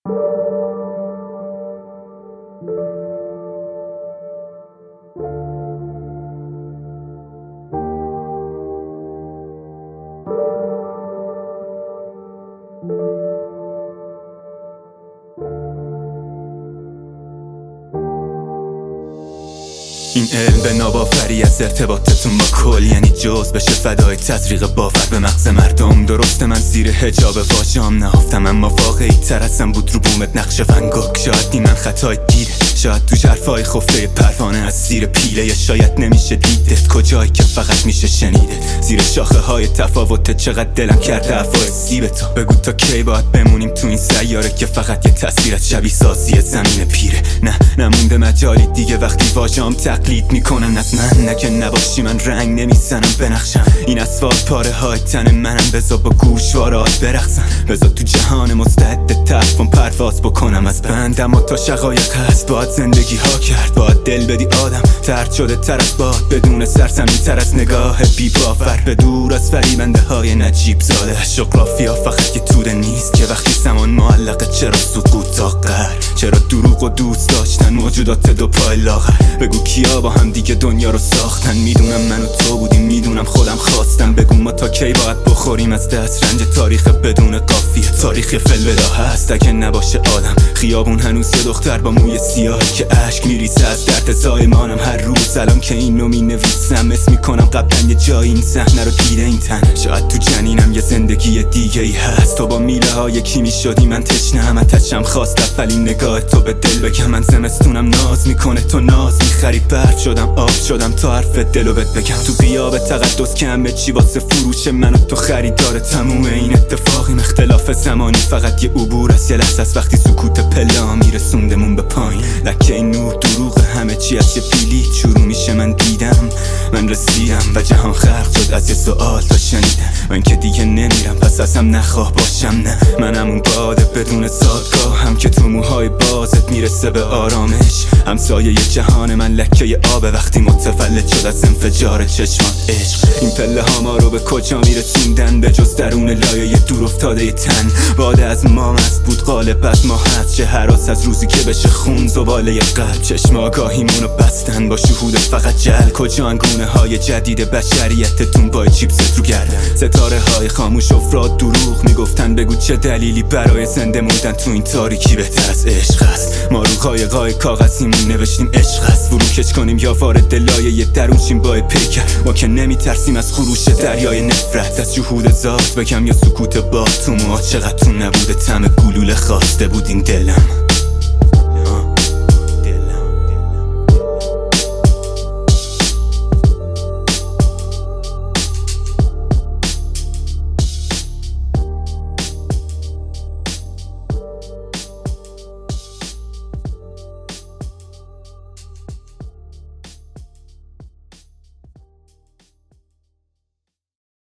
این علم به ناباوری از ارتباطتون با کل یعنی جز بشه فدای تزریق باور به مغز مردم. درسته من زیر حجاب واژام نهفتم، اما واقعی تر ازم بود رو بومت نقش ونگوک. شاید این من خطای دیره، شاید تو حرفای خفته پروانه از زیر پیله، یا شاید نمیشه دیدت کجایی که فقط میشه شنیدت. زیر شاخه های تفاوت چقدر دلم کرده افای سیب تو. بگو تا کی باید بمونیم تو این سیاره که فقط یه تصویر از شبیه سازی زمین پیره. نه نمونده مجالی دیگه وقتی واژام تقلید میکنن از من. نه که نباشی من رنگ نمیزنم بنقشم، این اسفالت پاره های تن منم. بذار با گوشوارات برقصن، بذار تو جهان مستعد تفهم پرواز بکنم از بند. اما تا شقایق هست باید زندگی ها کرد، باید دل بدی آدم ترد شده تر از باد، بدون سرسمی تر از نگاه بی باور، به دور از فریبنده های نجیب زاده. جغرافیا فقط یه توده نیست که وقتی زمان معلقه. چرا سکوت تا قهر، چرا دروغ و دوست داشتن موجودات دو پای لاغر. بگو کیا با هم دیگه دنیا رو ساختن. میدونم من و تو بودیم، میدونم خودم خواستم. بگو ما تا کی باید بخوریم از دست رنج تاریخ بدون قافیه. تاریخ فلودا هست اگه نباشه آدم. خیابون هنوز یه دختر با موی سیاه که اشک میریزه از درد زایمانم هر روز. الان که اینو مینویسم اسم میکنم قبلا یه جایی این صحنه رو دیده این تن. شاید تو جنینم یه زندگی دیگه ای هست. تو با میله های کی میشدی من تشنه‌ام اتشم خواست اولین نگاه تو به دل بگم. من زمستونم ناز میکنه تو ناز میخری. برف شدم آب شدم تا حرف دلو بهت بگم. تو غیاب تقدس که همه چی واسه فروش من و تو خریدار تموم این اتفاقیم. اختلاف زمانی فقط یه عبور از یه لحظه است وقتی سکوت پلا میرسوندمون به پایین. لکه این نور دروغ همه چی از یه پیلی شروع میشه. من دیدم من رسیدم و جهان خلق شد از یه سوال تا شنیدم. من که دیگه نمیرم پس ازم نخواه باشم. نه من همون باده بدون زادگاه هم که تو موهای بازت میرسه به آرامش. همسایه یه جهان من لکه آبه وقتی متولد شد از انفجار چشمان عشق. این پله ها ما رو به کجا میرسوندن به جز درون لایه دور افتاده تن. باده از ما مست بود غالب از ما هست. چه هراس از روزی که بشه خون زباله قلب. چشم آگاهیمونو بستن با شهود فقط جل. کجا انگونه های جدید بشریتتون با چیپست رو گردن. ستاره های خاموش افراد دروغ میگفتن. بگو چه دلیلی برای زنده موندن تو این تاریکی بهتر از عشق است. ما رو قایقای کاغذیمون نوشتیم عشق است. فروکش کنیم یا وارد لایه درون شیم با پیکر. ما که نمیترسیم از خروش دریای نفرت. از جهود ذات بگم یا سکوت باد تو موها چقدر تو نبوده طعم گلوله خواسته بود این دلم.